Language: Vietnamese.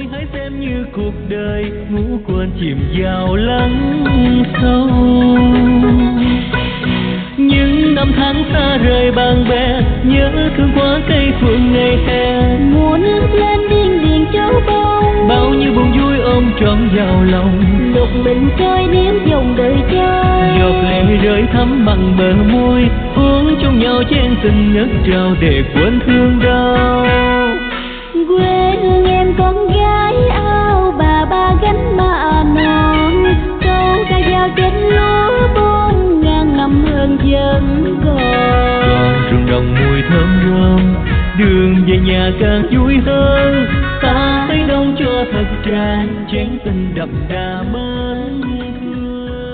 thôi hãy xem như cuộc đời ngủ quên chìm vào lắng sâu. Những năm tháng xa rời bạn bè, nhớ thương quá cây phượng ngày hè. Mùa nước lên điên điền châu bông, bao nhiêu buồn vui ôm trọn vào lòng. lúc mình trôi níu dòng đời trôi, giọt lệ rơi thắm mặn bờ môi, uống chung nhau chén tình ngất trao để quên thương đau. quê hương em con gái áo bà ba gánh mà non, câu ca dao trên lúa 4.000 năm hơn vẫn còn. Rừng đồng mùi thơm rơm, đường về nhà càng vui hơn. Ta hãy đông cho thật tràn chén tình đậm đà mến